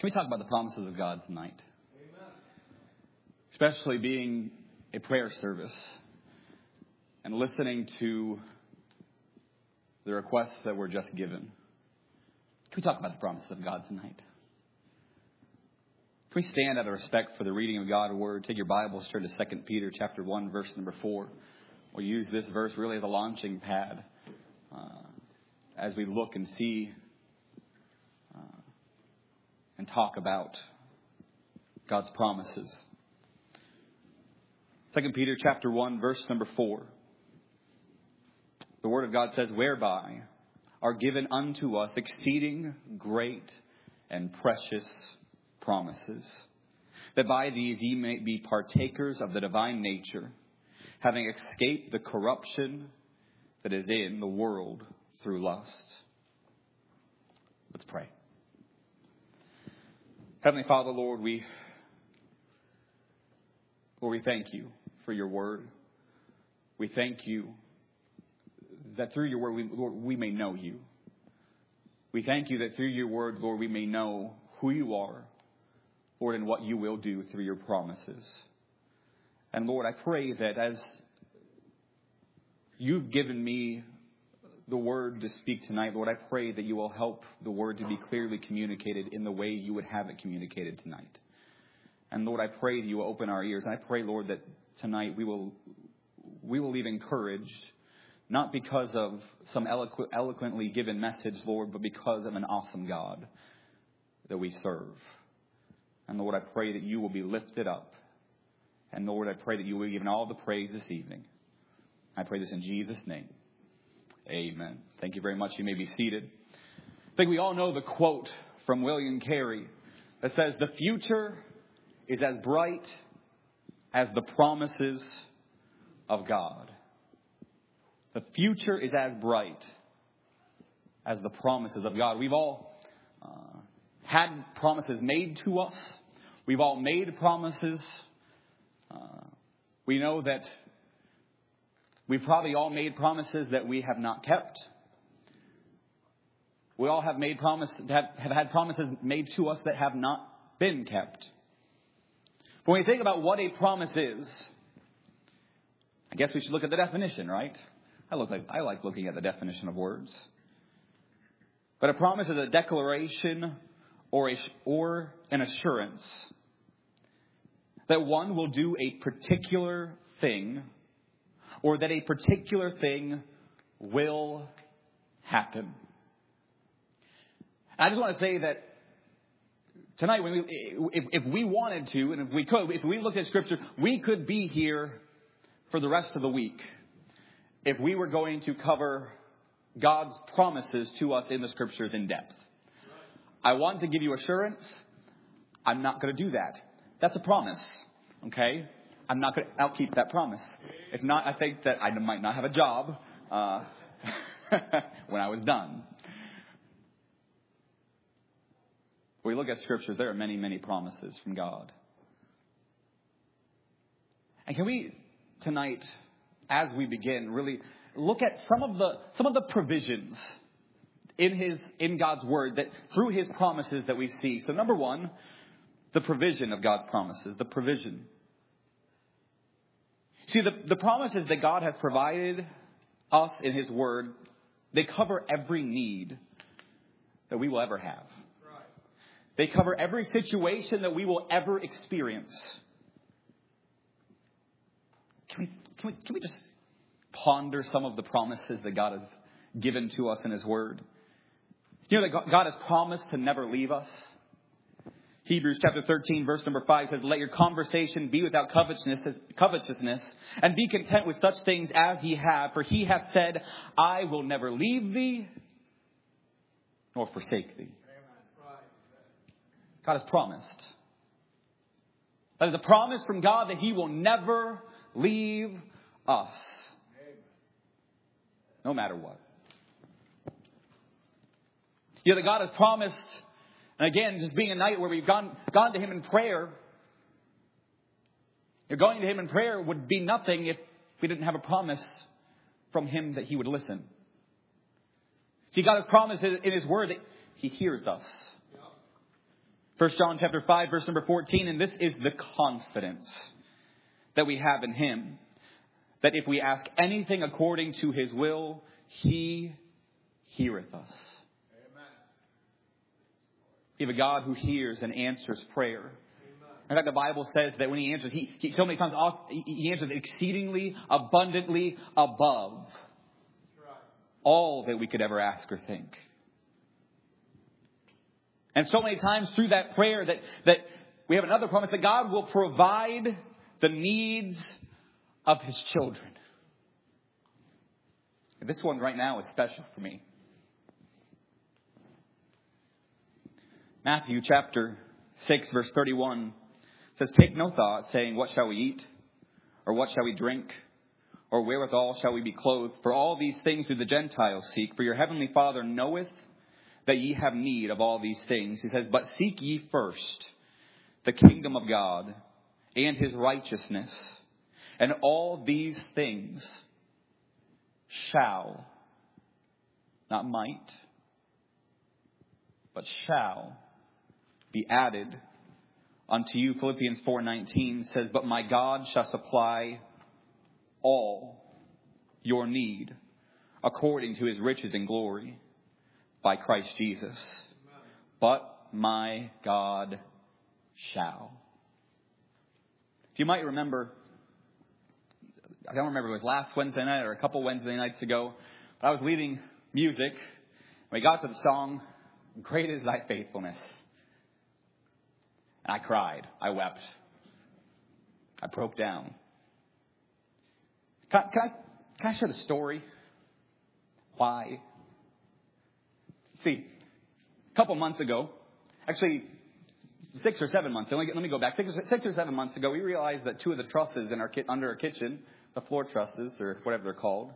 Can we talk about the promises of God tonight? Amen. Especially being a prayer service and listening to the requests that were just given. Can we talk about the promises of God tonight? Can we stand out of respect for the reading of God's word? Take your Bibles, turn to 2 Peter chapter 1, verse number 4. We'll use this verse really as a launching pad as we look and see and talk about God's promises. 2 Peter chapter 1, verse number 4. The Word of God says, whereby are given unto us exceeding great and precious promises, that by these ye may be partakers of the divine nature, having escaped the corruption that is in the world through lust. Let's pray. Heavenly Father, Lord, we thank you for your word. We thank you that through your word, Lord, we may know you. We thank you that through your word, Lord, we may know who you are, Lord, and what you will do through your promises. And Lord, I pray that as you've given me the word to speak tonight, Lord, I pray that you will help the word to be clearly communicated in the way you would have it communicated tonight. And Lord, I pray that you will open our ears. And I pray, Lord, that tonight we will leave encouraged, not because of some eloquently given message, Lord, but because of an awesome God that we serve. And Lord, I pray that you will be lifted up. And Lord, I pray that you will be given all the praise this evening. I pray this in Jesus' name. Amen. Thank you very much. You may be seated. I think we all know the quote from William Carey that says, the future is as bright as the promises of God. The future is as bright as the promises of God. We've all had promises made to us. We've all made promises. We know that we've probably all made promises that we have not kept. We all have made have had promises made to us that have not been kept. When we think about what a promise is, I guess we should look at the definition, right? I like looking at the definition of words. But a promise is a declaration or an assurance that one will do a particular thing, or that a particular thing will happen. I just want to say that tonight, if we wanted to, and if we looked at Scripture, we could be here for the rest of the week if we were going to cover God's promises to us in the Scriptures in depth. I want to give you assurance. I'm not going to do that. That's a promise. Okay? I'll keep that promise. If not, I think that I might not have a job when I was done. When we look at Scriptures, there are many, many promises from God. And can we tonight, as we begin, really look at some of the provisions in God's word that through his promises that we see. So number one, the provision of God's promises, the provision. See, the promises that God has provided us in his word, they cover every need that we will ever have. They cover every situation that we will ever experience. Can we just ponder some of the promises that God has given to us in his word? You know that God has promised to never leave us. Hebrews chapter 13, verse number 5 says, let your conversation be without covetousness, and be content with such things as ye have. For he hath said, I will never leave thee, nor forsake thee. God has promised. That is a promise from God that he will never leave us. No matter what. You know that God has promised. And again, just being a night where we've gone to him in prayer. Going to him in prayer would be nothing if we didn't have a promise from him that he would listen. See, God has promised in his word that he hears us. 1 John chapter 5, verse number 14, and this is the confidence that we have in him, that if we ask anything according to his will, he heareth us. Amen. We have a God who hears and answers prayer. Amen. In fact, the Bible says that when he answers, he so many times he answers exceedingly, abundantly above all that we could ever ask or think. And so many times through that prayer that we have another promise that God will provide the needs of his children. And this one right now is special for me. Matthew chapter 6, verse 31 says, "Take no thought, saying, what shall we eat? Or what shall we drink? Or wherewithal shall we be clothed? For all these things do the Gentiles seek. For your heavenly Father knoweth that ye have need of all these things." He says, "But seek ye first the kingdom of God and his righteousness, and all these things shall," not might, but shall be added unto you. Philippians 4:19 says, "But my God shall supply all your need according to his riches and glory by Christ Jesus." Amen. But my God shall. If you might remember, I don't remember if it was last Wednesday night or a couple Wednesday nights ago, but I was leading music, and we got to the song, "Great is thy faithfulness." And I cried. I wept. I broke down. Can I share the story? Why? See, a couple months ago, actually 6 or 7 months. Let me go back. 6 or 7 months ago, we realized that 2 of the trusses in under our kitchen, the floor trusses or whatever they're called,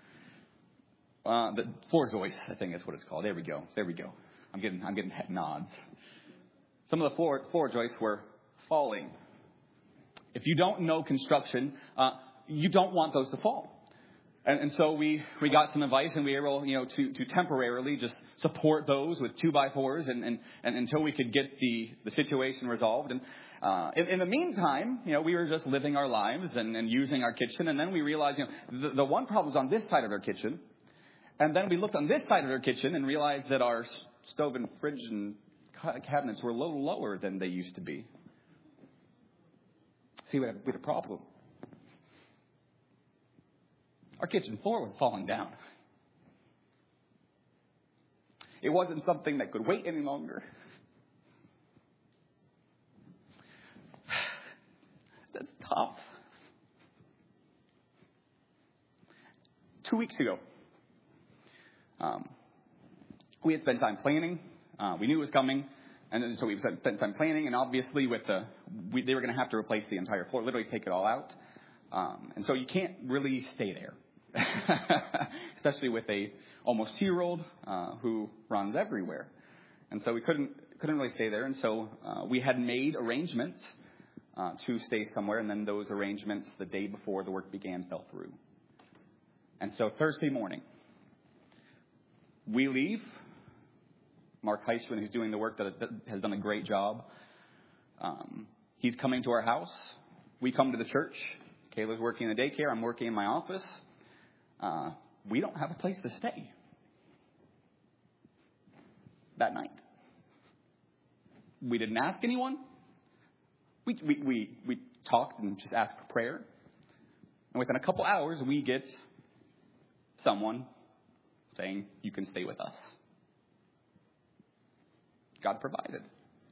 the floor joists, I think is what it's called. There we go. I'm getting head nods. Some of the floor joists were falling. If you don't know construction, you don't want those to fall. And so we got some advice, and we were able, to temporarily just support those with 2x4s and until we could get the situation resolved. And in the meantime, we were just living our lives and using our kitchen. And then we realized, the one problem was on this side of our kitchen. And then we looked on this side of our kitchen and realized that our stove and fridge and cabinets were a little lower than they used to be. See, we had a problem. Our kitchen floor was falling down. It wasn't something that could wait any longer. That's tough. 2 weeks ago, we had spent time planning. We knew it was coming. And then, so we spent time planning. And obviously, they were going to have to replace the entire floor, literally take it all out. And so you can't really stay there. Especially with a almost 2-year-old who runs everywhere. And so we couldn't really stay there. And so we had made arrangements to stay somewhere. And then those arrangements, the day before the work began, fell through. And so Thursday morning, we leave. Mark Heisman, who's doing the work, that has done a great job. He's coming to our house. We come to the church. Kayla's working in the daycare. I'm working in my office. We don't have a place to stay that night. We didn't ask anyone. We talked and just asked for prayer. And within a couple hours, we get someone saying, "You can stay with us." God provided.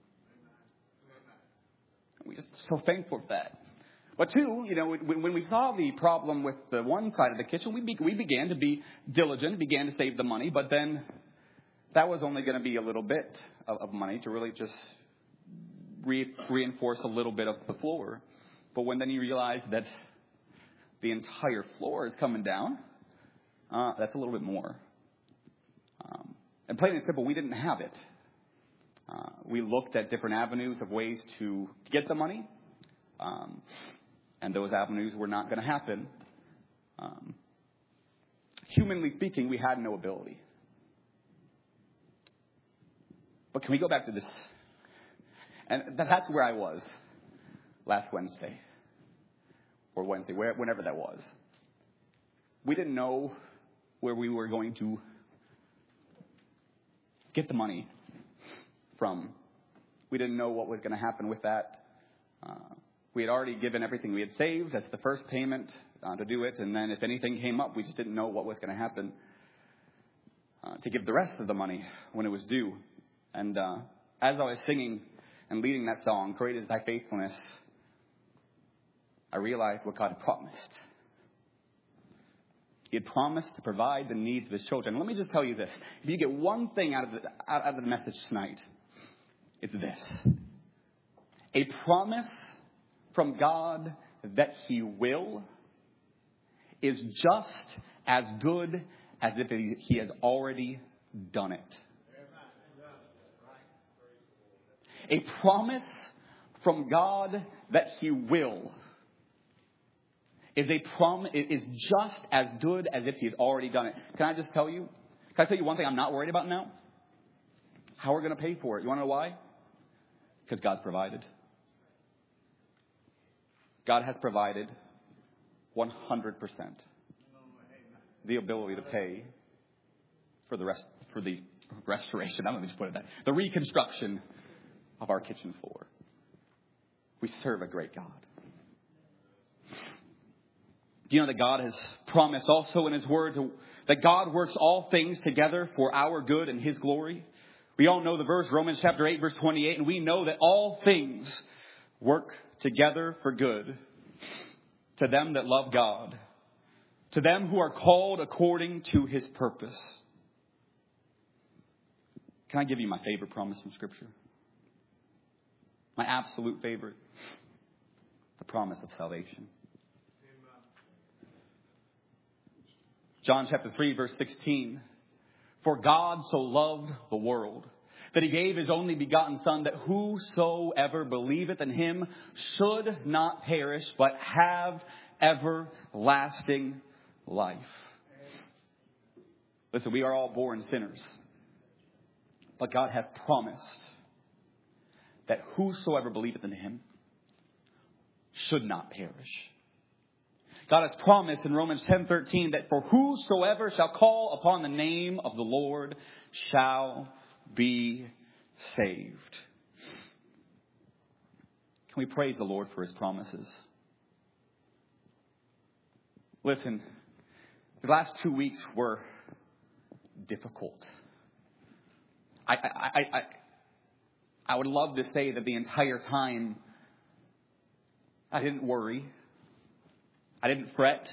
We're just so thankful for that. But 2, when we saw the problem with the one side of the kitchen, we began to be diligent, began to save the money. But then that was only going to be a little bit of money to really just reinforce a little bit of the floor. But when then you realize that the entire floor is coming down, that's a little bit more. And plain and simple, we didn't have it. We looked at different avenues of ways to get the money. And those avenues were not going to happen. Humanly speaking, we had no ability. But can we go back to this And that's where I was last Wednesday. Or Wednesday, whenever that was. We didn't know where we were going to get the money from. We didn't know what was going to happen with that. We had already given everything we had saved as the first payment to do it. And then if anything came up, we just didn't know what was going to happen to give the rest of the money when it was due. And as I was singing and leading that song, Great is Thy Faithfulness, I realized what God had promised. He had promised to provide the needs of his children. Let me just tell you this. If you get one thing out of the message tonight, it's this. A promise from God that he will is just as good as if he has already done it. A promise from God that he will is just as good as if he's already done it. Can I tell you one thing I'm not worried about now? How we're going to pay for it. You want to know why? Because God's provided. God has provided 100% the ability to pay for the restoration. I'm going to just put it that. The reconstruction of our kitchen floor. We serve a great God. Do you know that God has promised also in his word that God works all things together for our good and his glory? We all know the verse, Romans chapter 8, verse 28, and we know that all things work together for good to them that love God, to them who are called according to his purpose. Can I give you my favorite promise from Scripture? My absolute favorite. The promise of salvation. John chapter 3, verse 16. For God so loved the world that he gave his only begotten Son, that whosoever believeth in him should not perish, but have everlasting life. Listen, we are all born sinners. But God has promised that whosoever believeth in him should not perish. God has promised in Romans 10:13 that for whosoever shall call upon the name of the Lord shall be saved. Can we praise the Lord for his promises? Listen, the last 2 weeks were difficult. I would love to say that the entire time I didn't worry. I didn't fret.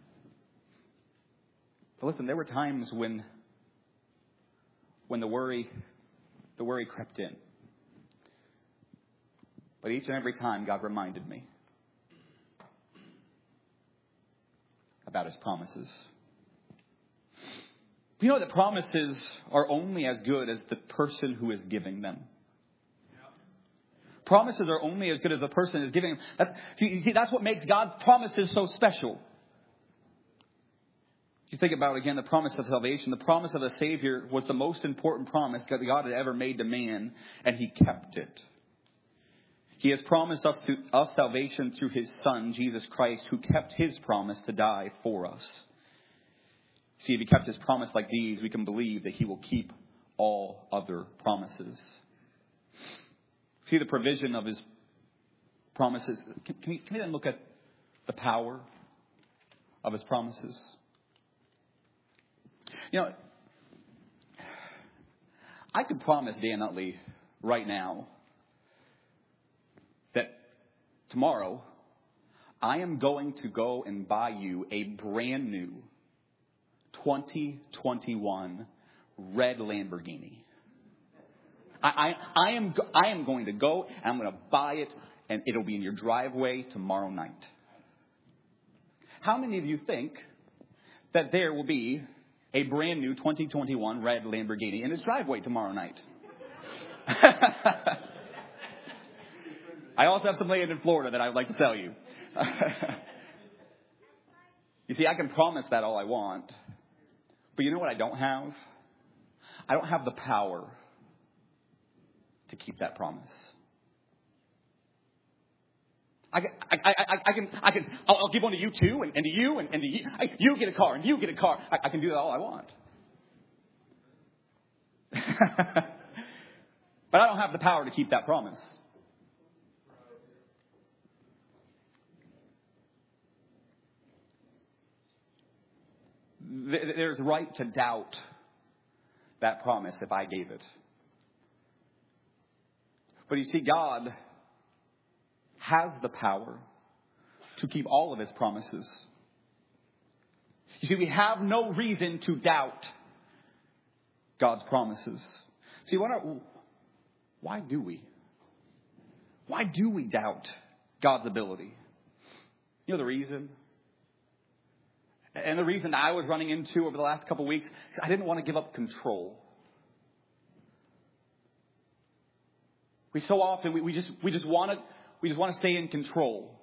But listen, there were times when the worry crept in. But each and every time God reminded me about his promises. You know that promises are only as good as the person who is giving them. Promises are only as good as the person is giving them. See, that's what makes God's promises so special. If you think about, again, the promise of salvation, the promise of a Savior was the most important promise that God had ever made to man, and he kept it. He has promised us salvation through his Son, Jesus Christ, who kept his promise to die for us. See, if he kept his promise like these, we can believe that he will keep all other promises. See the provision of his promises. Can we then look at the power of his promises? You know, I could promise Dan Utley right now that tomorrow I am going to go and buy you a brand new 2021 red Lamborghini. I am going to go and I'm going to buy it, and it'll be in your driveway tomorrow night. How many of you think that there will be a brand new 2021 red Lamborghini in his driveway tomorrow night? I also have some land in Florida that I would like to tell you. You see, I can promise that all I want. But you know what I don't have? I don't have the power to keep that promise. I'll give one to you too, and to you, and to you. You get a car, and you get a car. I can do that all I want. But I don't have the power to keep that promise. There's right to doubt that promise if I gave it. But you see, God has the power to keep all of his promises. You see, we have no reason to doubt God's promises. See, why do we? Why do we doubt God's ability? You know the reason? And the reason I was running into over the last couple of weeks is I didn't want to give up control. We so often we just want to stay in control.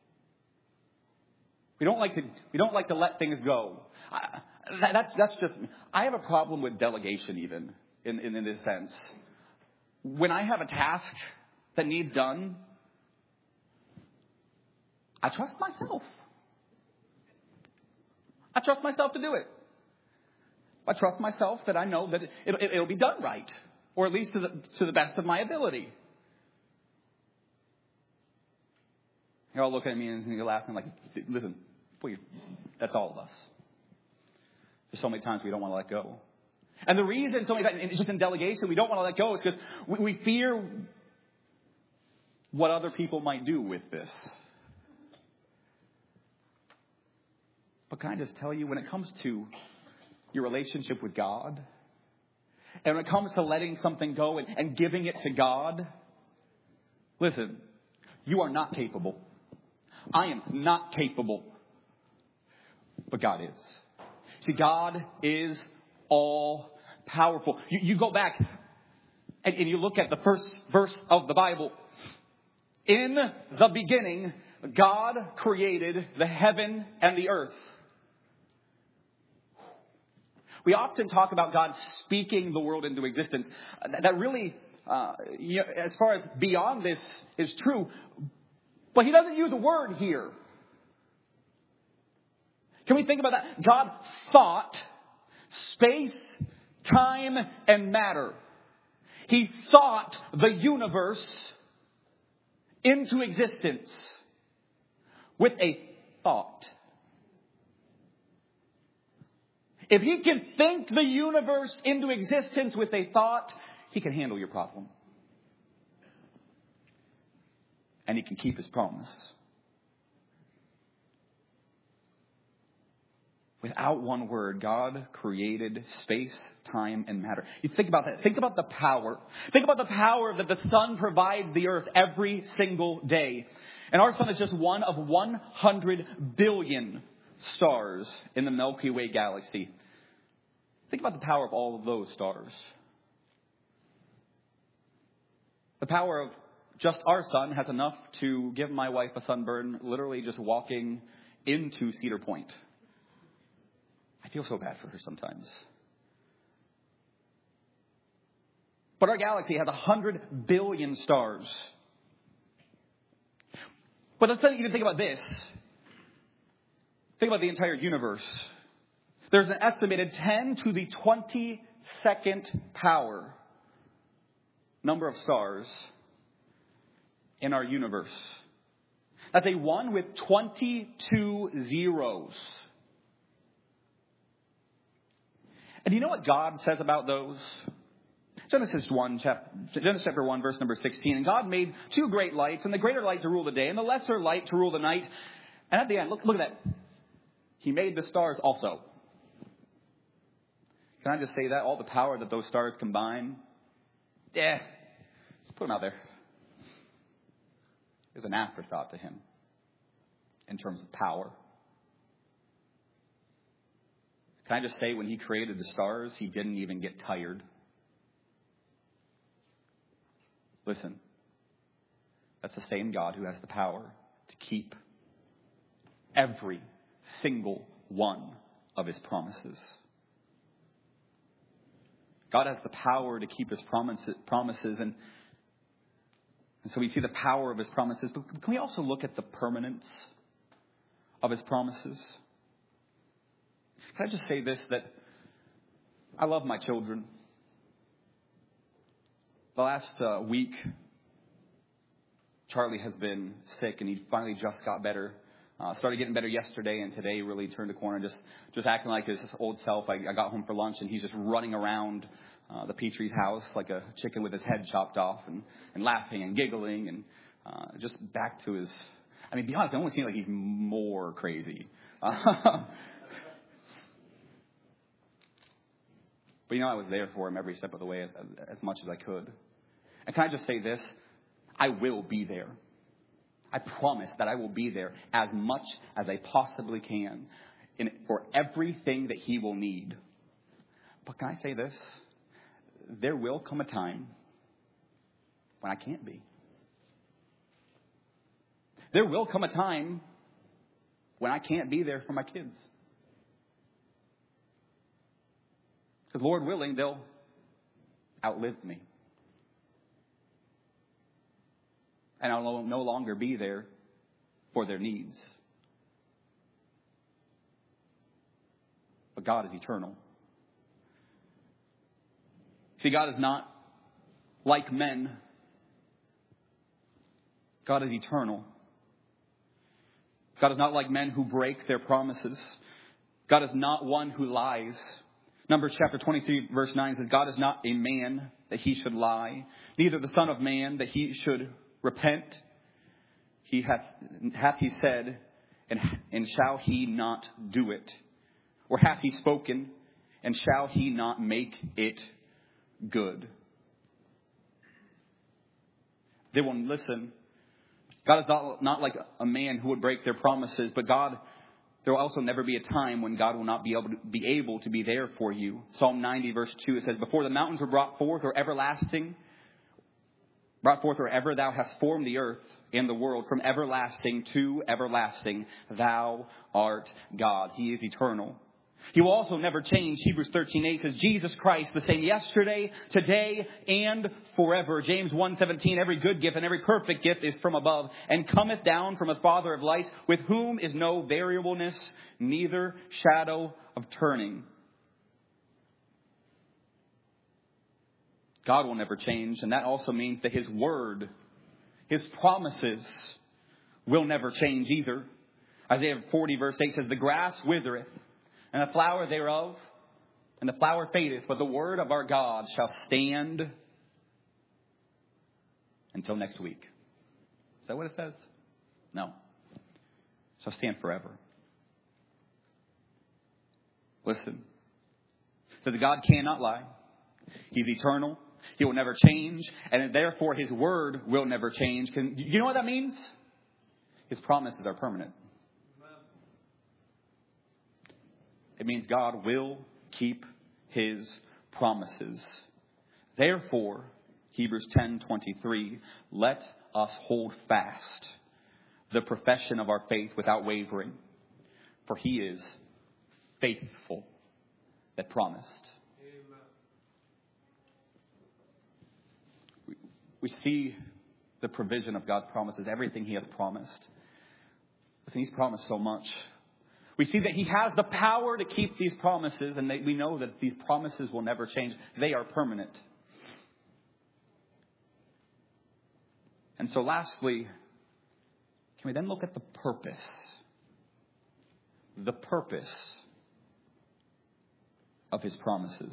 We don't like to let things go. That's just. I have a problem with delegation, even in this sense. When I have a task that needs done, I trust myself. I trust myself to do it. I trust myself that I know that it'll be done right, or at least to the best of my ability. You're all looking at me and you're laughing like, listen, please, that's all of us. There's so many times we don't want to let go. And the reason so many times, it's just in delegation, we don't want to let go is because we fear what other people might do with this. But can I just tell you, when it comes to your relationship with God, and when it comes to letting something go and giving it to God, listen, you are not capable. I am not capable. But God is. See, God is all powerful. You go back and you look at the first verse of the Bible. In the beginning, God created the heaven and the earth. We often talk about God speaking the world into existence. That really, as far as beyond this, is true. But he doesn't use a word here. Can we think about that? God thought space, time, and matter. He thought the universe into existence with a thought. If he can think the universe into existence with a thought, he can handle your problem. And he can keep his promise. Without one word, God created space, time, and matter. You think about that. Think about the power. Think about the power that the sun provides the earth every single day. And our sun is just one of 100 billion stars in the Milky Way galaxy. Think about the power of all of those stars. The power of just our sun has enough to give my wife a sunburn literally just walking into Cedar Point. I feel so bad for her sometimes. But our galaxy has 100 billion stars. But let's even think about this. Think about the entire universe. There's an estimated 10 to the 22nd power number of stars in our universe. That's a 1 with 22 zeros. And you know what God says about those? Genesis chapter 1, verse number 16. And God made two great lights, and the greater light to rule the day, and the lesser light to rule the night. And at the end, look at that. He made the stars also. Can I just say that? All the power that those stars combine. Just put them out there. Is an afterthought to him in terms of power. Can I just say, when he created the stars, he didn't even get tired. Listen, that's the same God who has the power to keep every single one of his promises. God has the power to keep his promises. And And so we see the power of his promises. But can we also look at the permanence of his promises? Can I just say this, that I love my children. The last week, Charlie has been sick, and he finally just got better. Started getting better yesterday, and today really turned a corner, just acting like his old self. I got home for lunch, and he's just running around the Petrie's house like a chicken with his head chopped off, and laughing and giggling, and just back to his... I mean, to be honest, it almost seems like he's more crazy. But, I was there for him every step of the way as much as I could. And can I just say this? I will be there. I promise that I will be there as much as I possibly can for everything that he will need. But can I say this? There will come a time when I can't be. There will come a time when I can't be there for my kids. Because Lord willing, they'll outlive me. And I'll no longer be there for their needs. But God is eternal. See, God is not like men. God is eternal. God is not like men who break their promises. God is not one who lies. Numbers chapter 23 verse 9 says, God is not a man that he should lie, neither the son of man that he should repent. Hath he said, and shall he not do it? Or hath he spoken, and shall he not make it good? They won't listen. God is not like a man who would break their promises, but there will also never be a time when God will not be able to be there for you. Psalm 90 verse 2, it says, before the mountains were brought forth or ever thou hast formed the earth and the world, from everlasting to everlasting, thou art God. He is eternal. He will also never change. Hebrews 13:8 says, Jesus Christ, the same yesterday, today, and forever. James 1:17, every good gift and every perfect gift is from above, and cometh down from the Father of lights, with whom is no variableness, neither shadow of turning. God will never change, and that also means that his word, his promises, will never change either. Isaiah 40 verse 8 says, the grass withereth, and the flower thereof, and the flower fadeth, but the word of our God shall stand until next week. Is that what it says? No. It shall stand forever. Listen. It says that God cannot lie. He's eternal. He will never change, and therefore his word will never change. You know what that means? His promises are permanent. It means God will keep his promises. Therefore, Hebrews 10:23, let us hold fast the profession of our faith without wavering, for he is faithful that promised. We see the provision of God's promises, everything he has promised. Listen, he's promised so much. We see that he has the power to keep these promises, and we know that these promises will never change. They are permanent. And so lastly, can we then look at the purpose? The purpose of his promises.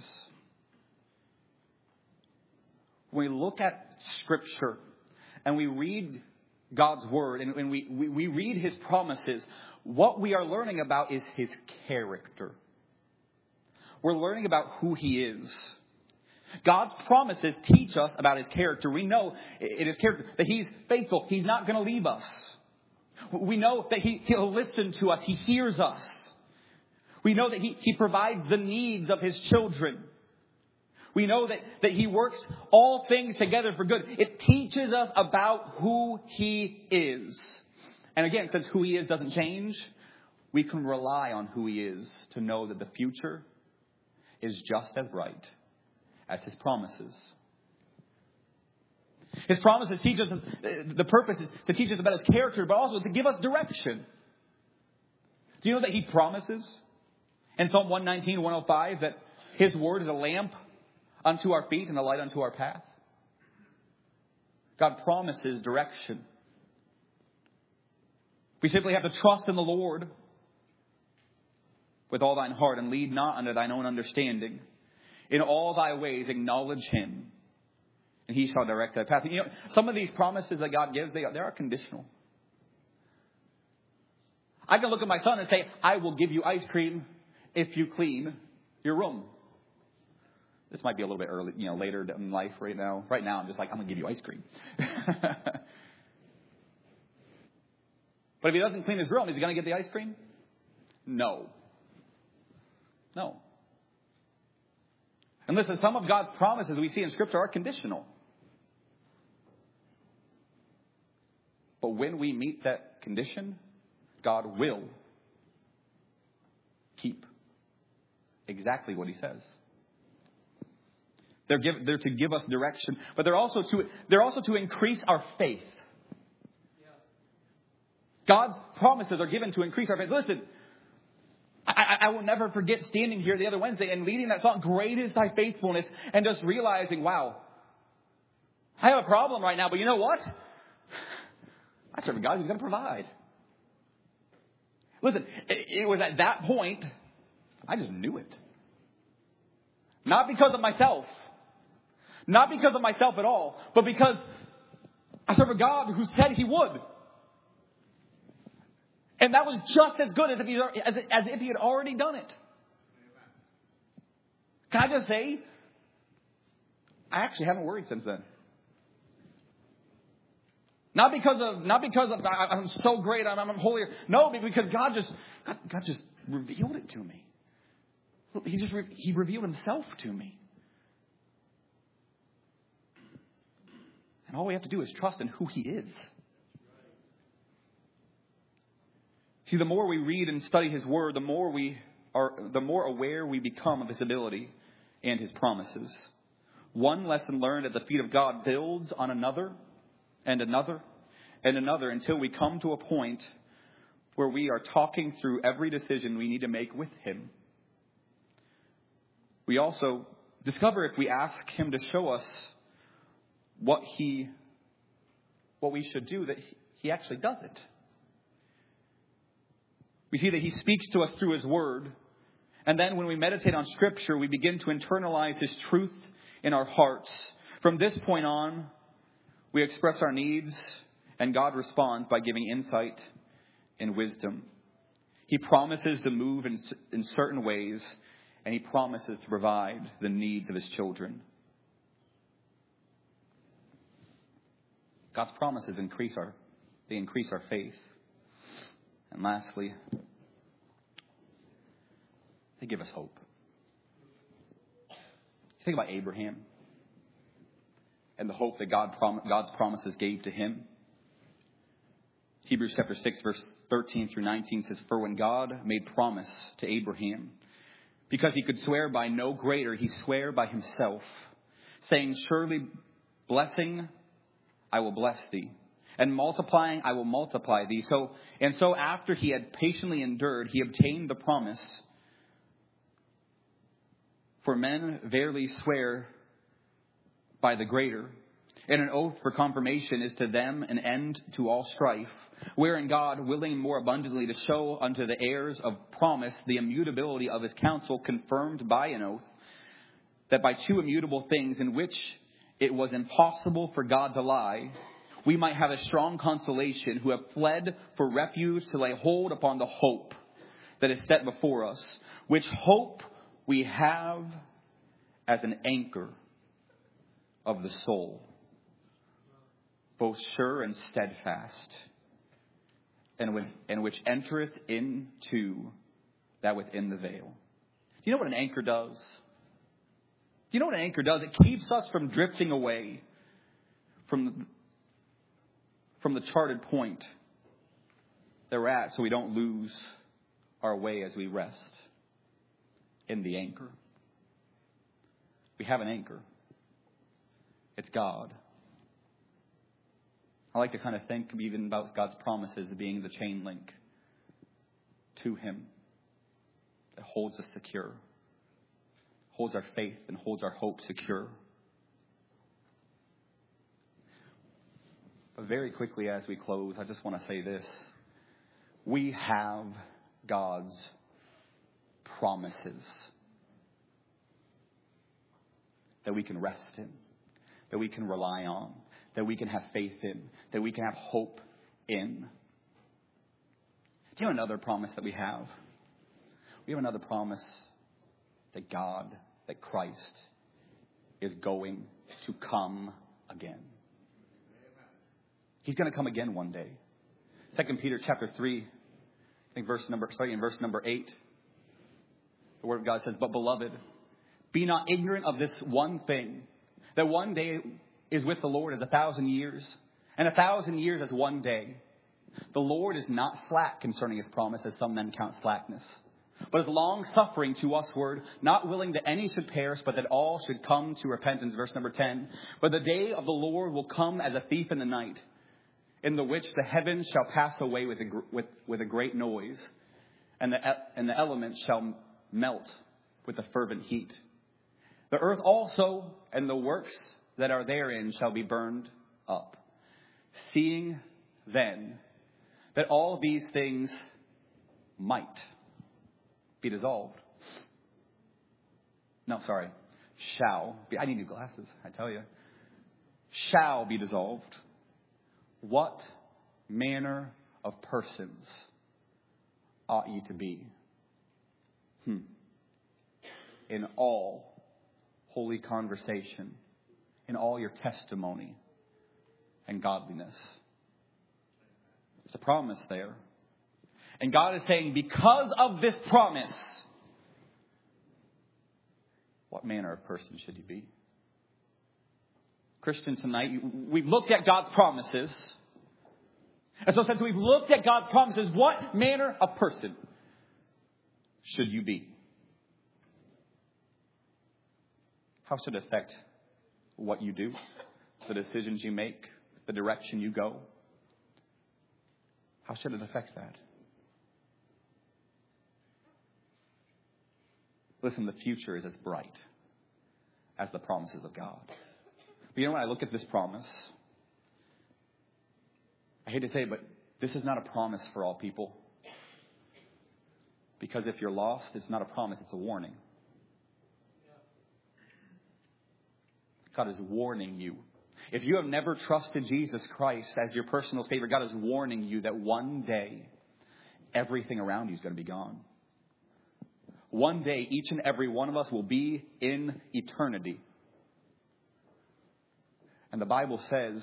When we look at Scripture and we read God's Word and we read his promises, what we are learning about is his character. We're learning about who he is. God's promises teach us about his character. We know in his character that he's faithful. He's not going to leave us. We know that he'll listen to us. He hears us. We know that he provides the needs of his children. We know that he works all things together for good. It teaches us about who he is. And again, since who he is doesn't change, we can rely on who he is to know that the future is just as bright as his promises. His promises teach us, the purpose is to teach us about His character, but also to give us direction. Do you know that He promises in Psalm 119, 105 that His word is a lamp unto our feet and a light unto our path? God promises direction. We simply have to trust in the Lord with all thine heart and lead not unto thine own understanding. In all thy ways acknowledge Him, and He shall direct thy path. You know, some of these promises that God gives, they are conditional. I can look at my son and say, I will give you ice cream if you clean your room. This might be a little bit early, later in life right now. Right now, I'm just like, I'm going to give you ice cream. But if he doesn't clean his room, is he going to get the ice cream? No. And listen, some of God's promises we see in Scripture are conditional. But when we meet that condition, God will keep exactly what He says. They're to give us direction, but they're also to increase our faith. God's promises are given to increase our faith. Listen, I will never forget standing here the other Wednesday and leading that song, Great is Thy Faithfulness, and just realizing, wow, I have a problem right now, but you know what? I serve a God who's going to provide. Listen, it was at that point, I just knew it. Not because of myself. Not because of myself at all, but because I serve a God who said He would. And that was just as good as if He had already done it. Can I just say, I actually haven't worried since then. Not because of I'm so great, I'm holier. No, because God just revealed it to me. He revealed Himself to me. And all we have to do is trust in who He is. See, the more we read and study His Word, the more aware we become of His ability and His promises. One lesson learned at the feet of God builds on another and another and another until we come to a point where we are talking through every decision we need to make with Him. We also discover, if we ask Him to show us what we should do, that He actually does it. We see that He speaks to us through His Word. And then when we meditate on Scripture, we begin to internalize His truth in our hearts. From this point on, we express our needs, and God responds by giving insight and wisdom. He promises to move in certain ways, and He promises to provide the needs of His children. God's promises increase our faith. And lastly, they give us hope. Think about Abraham and the hope that God's promises gave to him. Hebrews chapter 6, verse 13 through 19 says, For when God made promise to Abraham, because He could swear by no greater, He sware by Himself, saying, Surely blessing I will bless thee, and multiplying I will multiply thee. So after he had patiently endured, he obtained the promise. For men verily swear by the greater, and an oath for confirmation is to them an end to all strife, wherein God, willing more abundantly to show unto the heirs of promise the immutability of His counsel, confirmed by an oath, that by two immutable things in which it was impossible for God to lie, we might have a strong consolation, who have fled for refuge to lay hold upon the hope that is set before us, which hope we have as an anchor of the soul, both sure and steadfast, and which entereth into that within the veil. Do you know what an anchor does? Do you know what an anchor does? It keeps us from drifting away from the charted point that we're at, so we don't lose our way as we rest in the anchor. We have an anchor. It's God. I like to kind of think even about God's promises being the chain link to Him that holds us secure, holds our faith and holds our hope secure. But very quickly as we close, I just want to say this. We have God's promises that we can rest in, that we can rely on, that we can have faith in, that we can have hope in. Do you know another promise that we have? We have another promise that God, that Christ is going to come again. He's going to come again one day. 2 Peter chapter 3, I think starting in verse number 8. The Word of God says, "But beloved, be not ignorant of this one thing, that one day is with the Lord as 1,000 years, and 1,000 years as one day. The Lord is not slack concerning His promise, as some men count slackness, but is long-suffering to usward, not willing that any should perish, but that all should come to repentance." Verse number 10. "But the day of the Lord will come as a thief in the night, in the which the heavens shall pass away with a great noise, and the elements shall melt with a fervent heat. The earth also and the works that are therein shall be burned up. Seeing then that all these things might be dissolved." No, sorry. Shall be. I need new glasses, I tell you. Shall be dissolved. What manner of persons ought ye to be? In all holy conversation, in all your testimony and godliness. There's a promise there. And God is saying, because of this promise, what manner of person should you be? Christian, tonight, we've looked at God's promises. And so since we've looked at God's promises, what manner of person should you be? How should it affect what you do, the decisions you make, the direction you go? How should it affect that? Listen, the future is as bright as the promises of God. But you know, when I look at this promise, I hate to say it, but this is not a promise for all people. Because if you're lost, it's not a promise, it's a warning. God is warning you. If you have never trusted Jesus Christ as your personal Savior, God is warning you that one day, everything around you is going to be gone. One day, each and every one of us will be in eternity. And the Bible says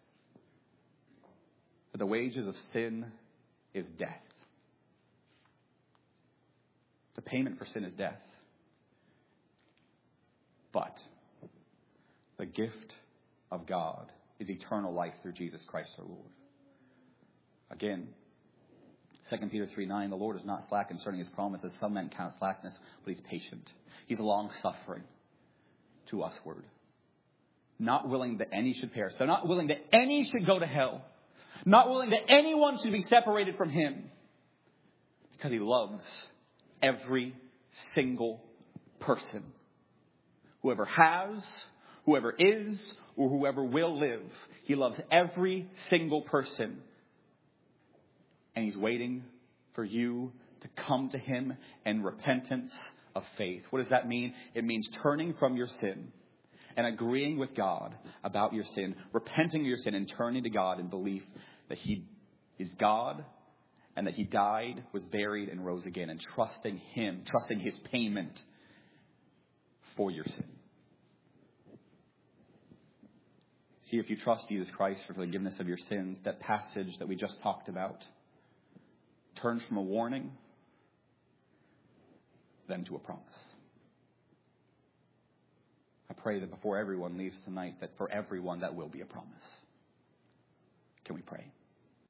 that the wages of sin is death. The payment for sin is death. But the gift of God is eternal life through Jesus Christ our Lord. Again, 2 Peter 3:9, "The Lord is not slack concerning His promises. Some men count slackness, but He's patient. He's long-suffering to usward, not willing that any should perish." They're not willing that any should go to hell. Not willing that anyone should be separated from Him. Because He loves every single person. Whoever has, whoever is, or whoever will live. He loves every single person. And He's waiting for you to come to Him in repentance of faith. What does that mean? It means turning from your sin and agreeing with God about your sin, repenting of your sin and turning to God in belief that He is God and that He died, was buried, and rose again, and trusting Him, trusting His payment for your sin. See, if you trust Jesus Christ for forgiveness of your sins, that passage that we just talked about turns from a warning then to a promise. I pray that before everyone leaves tonight, that for everyone that will be a promise. Can we pray?